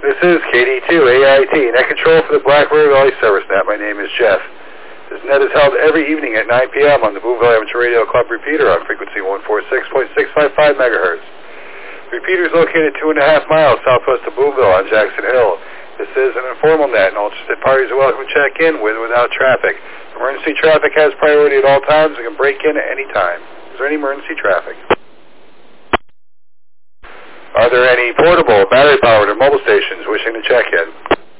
This is KD2 AIT, net control for the Black River Valley Service Net. My name is Jeff. This net is held every evening at 9 p.m. on the Boone Valley Amateur Radio Club repeater on frequency 146.655 megahertz. Repeater is located 2.5 miles southwest of Boonville on Jackson Hill. This is an informal net, and all interested parties are welcome to check in with or without traffic. Emergency traffic has priority at all times and can break in at any time. Is there any emergency traffic? Are there any portable, battery-powered, or mobile stations wishing to check in?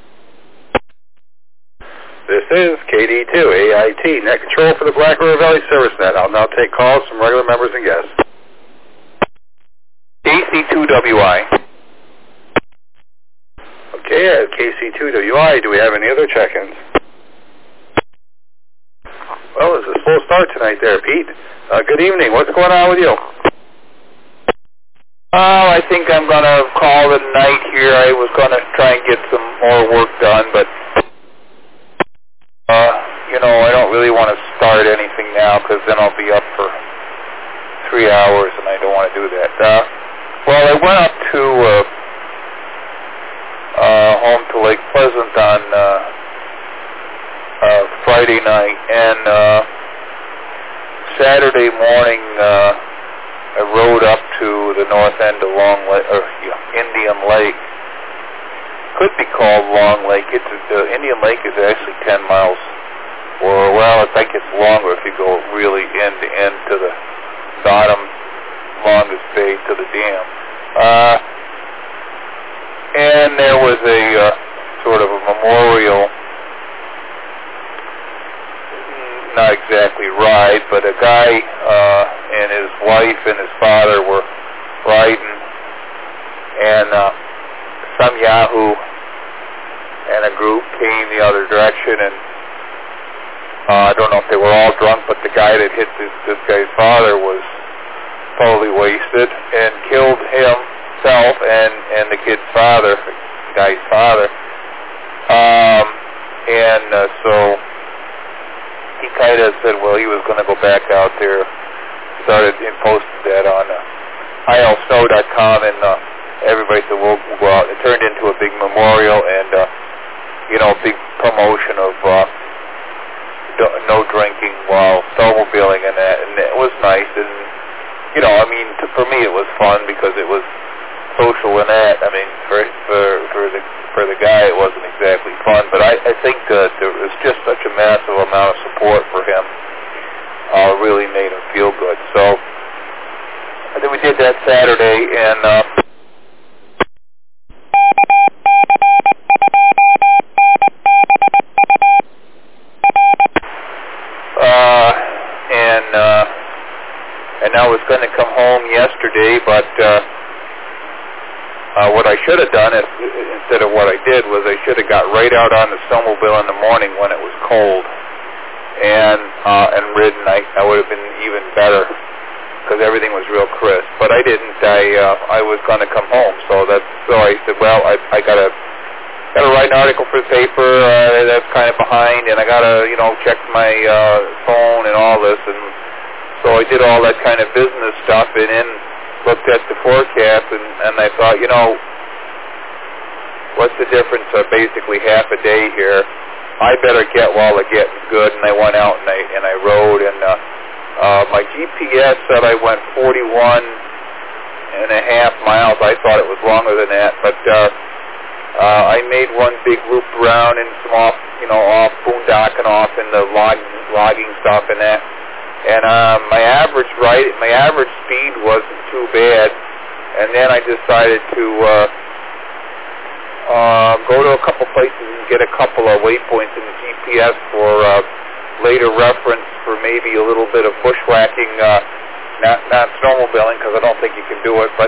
This is KD2 AIT, net control for the Black River Valley Service Net. I'll now take calls from regular members and guests. KC2WI. Okay, at KC2WI, do we have any other check-ins? Well, it's a slow start tonight there, Pete. Good evening. What's going on with you? I think I'm going to call it a night here. I was going to try and get some more work done, but, I don't really want to start anything now because then I'll be up for 3 hours, and I don't want to do that. I went up to home to Lake Pleasant on Friday night, and Saturday morning I rode up to the north end of Indian Lake. Could be called Long Lake. Indian Lake is actually 10 miles. I think it's longer if you go really end to end to the bottom, longest bay to the dam. And there was a sort of a memorial, not exactly ride, but a guy and his wife and his father were riding, and some Yahoo and a group came the other direction, and I don't know if they were all drunk, but the guy that hit this guy's father was totally wasted and killed himself and the kid's father, the guy's father. So he kind of said, he was going to go back out there, started and posted that on ilsnow.com, and everybody said, we'll go out. It turned into a big memorial and, a big promotion of no drinking while snowmobiling and that, and it was nice. And, for me it was fun because it was social and that. I mean, for the guy it wasn't exactly fun, but I think that there was just such a massive amount of support for him. Really made him feel good. So I think we did that Saturday, and I was going to come home yesterday, but what I should have done instead of what I did was I should have got right out on the snowmobile in the morning when it was cold and ridden. I would have been even better because everything was real crisp. But I didn't. I was going to come home, so I said, I got to write an article for the paper. That's kind of behind, and I got to check my phone and all this, and so I did all that kind of business stuff, and then looked at the forecast, and I thought, what's the difference of basically half a day here? I better get while the getting's good, and I went out and I rode, and my GPS said I went 41.5 miles. I thought it was longer than that, but I made one big loop around and some off boondocking off in the logging stuff and that. And my average speed wasn't too bad, and then I decided to go to a couple places and get a couple of waypoints in the GPS for later reference for maybe a little bit of bushwhacking, not snowmobiling because I don't think you can do it, but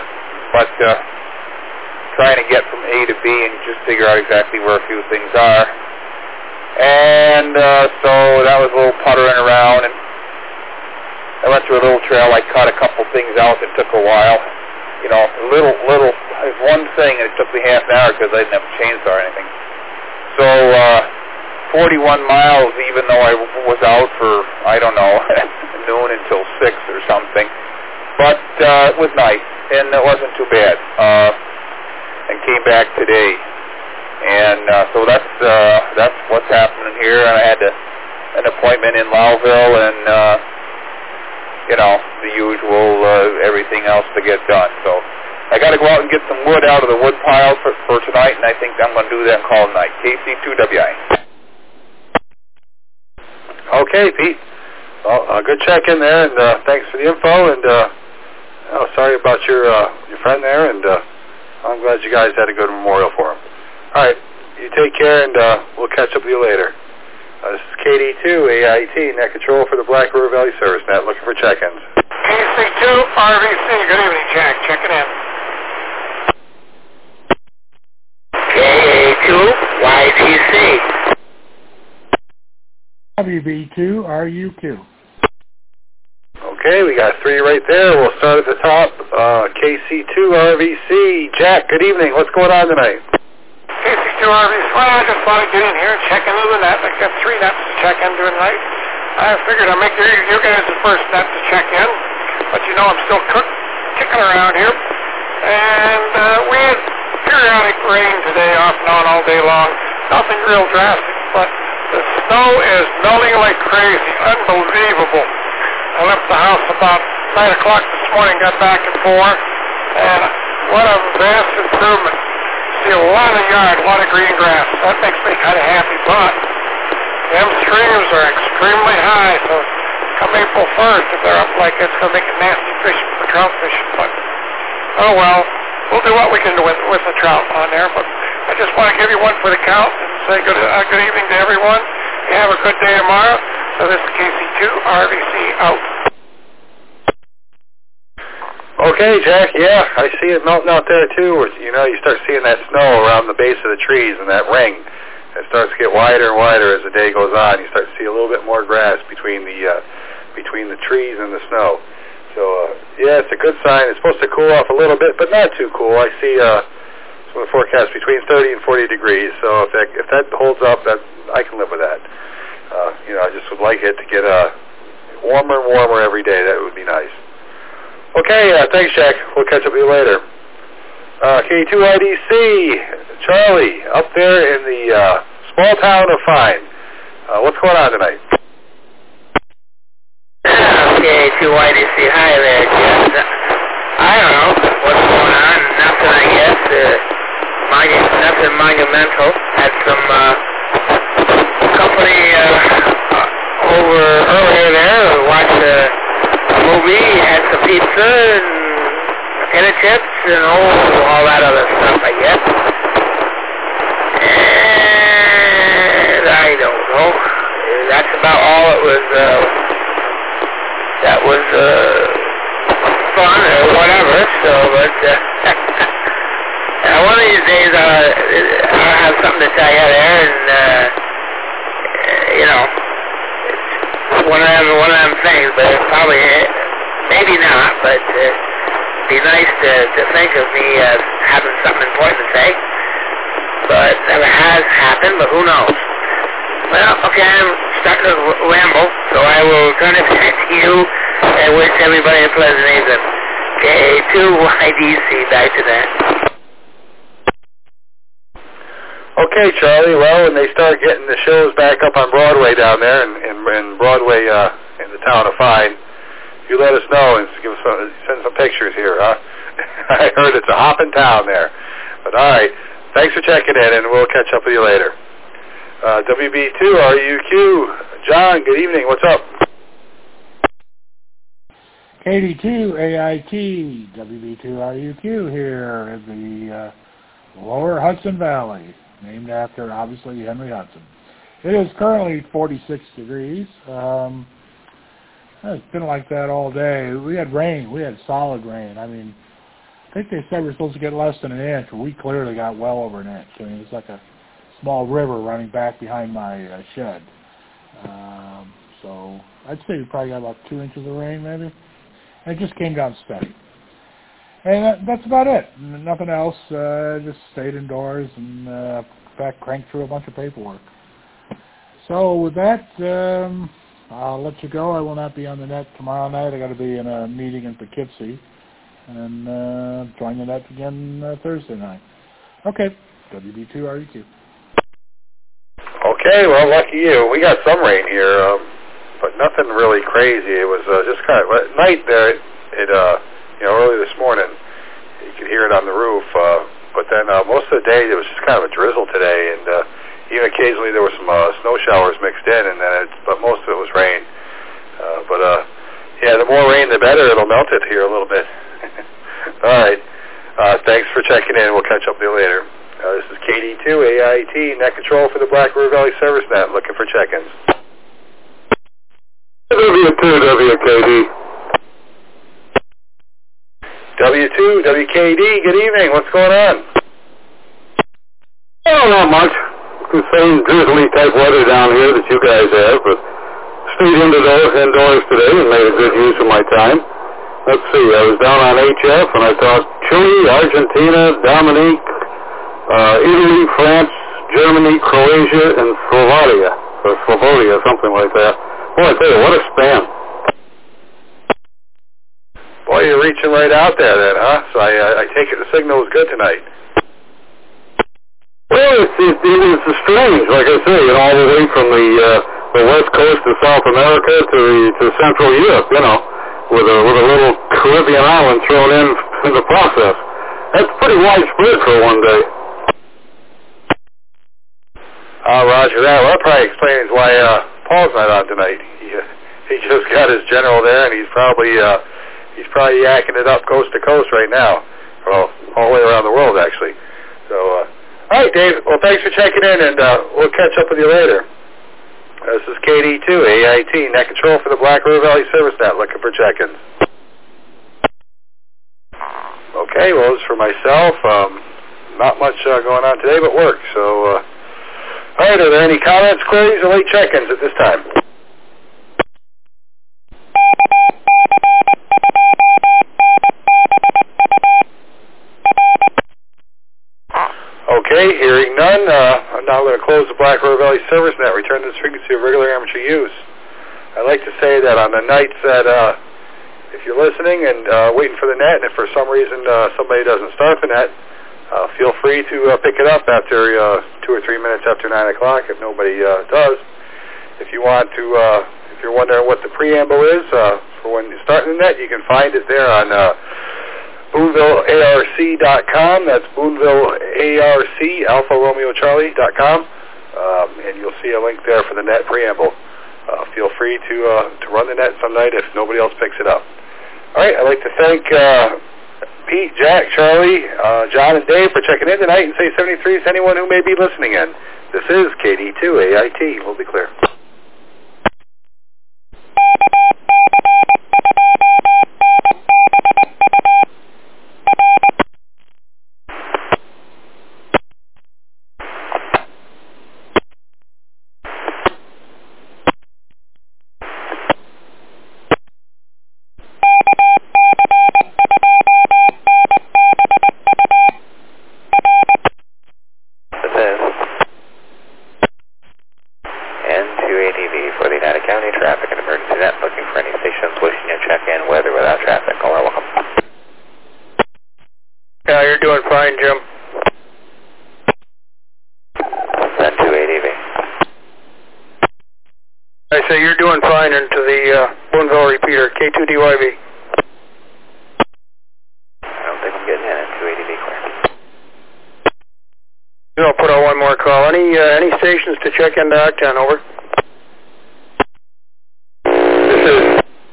trying to get from A to B and just figure out exactly where a few things are. And so that was a little puttering around, and I went through a little trail. I cut a couple things out that took a while. Little, one thing, and it took me half an hour because I didn't have a chainsaw or anything. So, 41 miles, even though I was out for, noon until 6 or something. But it was nice, and it wasn't too bad. And came back today. And so that's what's happening here. I had an appointment in Lowville, and the usual everything else to get done. So I got to go out and get some wood out of the wood pile for tonight, and I think I'm going to do that and call it night. KC2WI. Okay, Pete. Well, good check in there, and thanks for the info. And sorry about your friend there, and I'm glad you guys had a good memorial for him. All right, you take care, and we'll catch up with you later. This is KD2 AIT, net control for the Black River Valley Service Net, looking for check-ins. KC2 RVC, good evening, Jack. Checking in. KA2 YTC. WB2 RUQ. Okay, we got 3 right there. We'll start at the top. KC2 RVC. Jack, good evening. What's going on tonight? KC2 RVC. Well, I just want to get in here and check into the net. I got 3 nets to check into tonight. I figured I'd make you guys the first net to check in, but I'm still kicking around here. And we had periodic rain today, off and on all day long. Nothing real drastic, but the snow is melting like crazy. Unbelievable. I left the house about 9 o'clock this morning, got back at 4, and what a vast improvement. See a lot of yard, a lot of green grass. That makes me kind of happy, but them streams are extremely high, so come April 1st, if they're up like it's going to make it nasty fishing for trout fishing, but oh well, we'll do what we can do with the trout on there, but I just want to give you one for the count and say good evening to everyone. You have a good day tomorrow. So this is KC2 RVC out. Okay, Jack. Yeah, I see it melting out there too. You start seeing that snow around the base of the trees and that ring. It starts to get wider and wider as the day goes on. You start to see a little bit more grass between the trees and the snow. So yeah, it's a good sign. It's supposed to cool off a little bit, but not too cool. I see some of the forecast between 30 and 40 degrees. So if that holds up, I can live with that. I just would like it to get warmer and warmer every day. That would be nice. Okay, thanks, Jack. We'll catch up with you later. K2IDC, Charlie, up there in the small town of Fine. What's going on tonight? K2IDC, hi there, Jeff. I don't know what's going on. Nothing, I guess. Nothing monumental. Had some company over earlier there. Watched a movie, had some pizza and potato chips and all that other stuff, I guess. And I don't know. That's about all it was. That was fun or whatever. So, but one of these days I'll have something to tell you there, and it's one of them things, but it's probably maybe not, but it'd be nice to think of me having something important to say. But it never has happened, but who knows? Well, okay, I'm starting to ramble, so I will turn it back to you and wish everybody a pleasant evening. K2YDC, back to that. Okay, Charlie. Well, when they start getting the shows back up on Broadway down there, in Broadway in the town of Fine, you let us know and send some pictures here, huh? I heard it's a hopping town there. But all right, thanks for checking in, and we'll catch up with you later. WB2 RUQ, John. Good evening. What's up? KD2 AIT, WB2 RUQ here in the lower Hudson Valley, named after, obviously, Henry Hudson. It is currently 46 degrees. It's been like that all day. We had rain. We had solid rain. I mean, I think they said we're supposed to get less than an inch, but we clearly got well over an inch. I mean, it's like a small river running back behind my shed. So I'd say we probably got about 2 inches of rain, maybe. And it just came down steady. And that's about it. Nothing else. Just stayed indoors and, in fact, cranked through a bunch of paperwork. So with that, I'll let you go. I will not be on the net tomorrow night. I got to be in a meeting in Poughkeepsie and join the net again Thursday night. Okay. WB2REQ. Okay, well, lucky you. We got some rain here, but nothing really crazy. It was just kind of at night there. Early this morning, you could hear it on the roof. But then most of the day it was just kind of a drizzle today, and even occasionally there were some snow showers mixed in, but most of it was rain. The more rain, the better. It'll melt it here a little bit. All right. Thanks for checking in. We'll catch up with you later. This is KD2 AIT, net control for the Black River Valley Service Net, looking for check-ins. W2 WKD. W2 WKD, good evening. What's going on? Oh, not much. The same drizzly type weather down here that you guys have, but stayed indoors today and made a good use of my time. Let's see, I was down on HF and I talked Chile, Argentina, Dominique, Italy, France, Germany, Croatia, and Slovakia, something like that. Boy, I tell you, what a span. Boy, you're reaching right out there then, huh? So I take it the signal was good tonight. Well, it was strange, like I say, all the way from the west coast of South America to Central Europe, with a little Caribbean island thrown in the process. That's pretty widespread for one day. Roger that. Well, that probably explains why Paul's not on tonight. He just got his general there, and he's probably yakking it up coast to coast right now. Well, all the way around the world, actually. So, all right, Dave. Well, thanks for checking in, and we'll catch up with you later. This is KD2 AIT, net control for the Black River Valley Service Net, looking for check-ins. Okay, well, as for myself, not much going on today but work. So, all right, are there any comments, queries, or late check-ins at this time? Okay, hearing none, I'm now going to close the Black River Valley Service Net, return to the frequency of regular amateur use. I'd like to say that on the nights that if you're listening and waiting for the net, and if for some reason somebody doesn't start the net, feel free to pick it up after 2 or 3 minutes after 9 o'clock if nobody does. If you want to, if you're wondering what the preamble is for when you're starting the net, you can find it there on BoonvilleARC.com. That's BoonvilleARC, Alpha Romeo Charlie.com, and you'll see a link there for the net preamble. Feel free to run the net some night if nobody else picks it up. All right, I'd like to thank Pete, Jack, Charlie, John, and Dave for checking in tonight, and say 73 to anyone who may be listening in. This is KD2 AIT. We'll be clear. Check into Octane, over. This is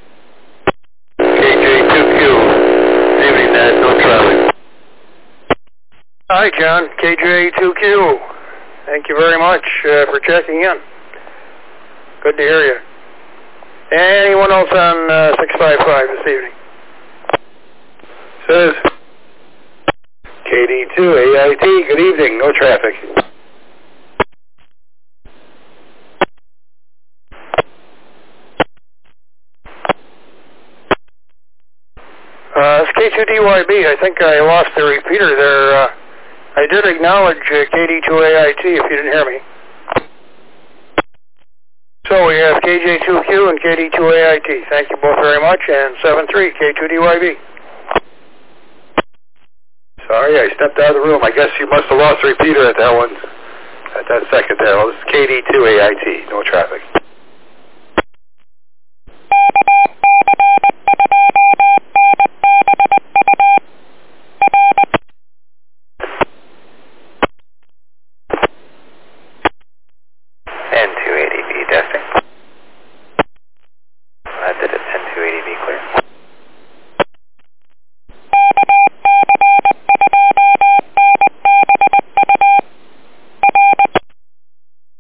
KJ2Q. Evening, Ned. No traffic. Hi, John. KJ2Q. Thank you very much for checking in. Good to hear you. Anyone else on 655 this evening? Says KD2 AIT. Good evening. No traffic. It's K2DYB. I think I lost the repeater there. I did acknowledge KD2AIT if you didn't hear me. So we have KJ2Q and KD2AIT. Thank you both very much. And 73, K2DYB. Sorry, I stepped out of the room. I guess you must have lost the repeater at that one, at that second there. Well, this is KD2AIT, no traffic.